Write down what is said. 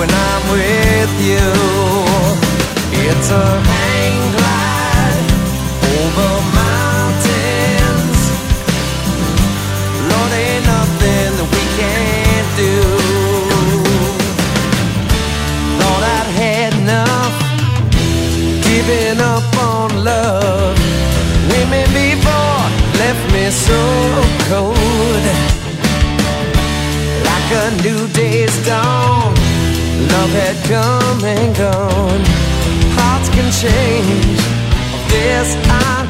when I'm with you. It's a hang glide over mountains. Lord, ain't nothing that we can't do. Thought I'd had enough, giving up on love. Women before left me so cold. Like a new day's dawn, love had come and gone. Hearts can change, this I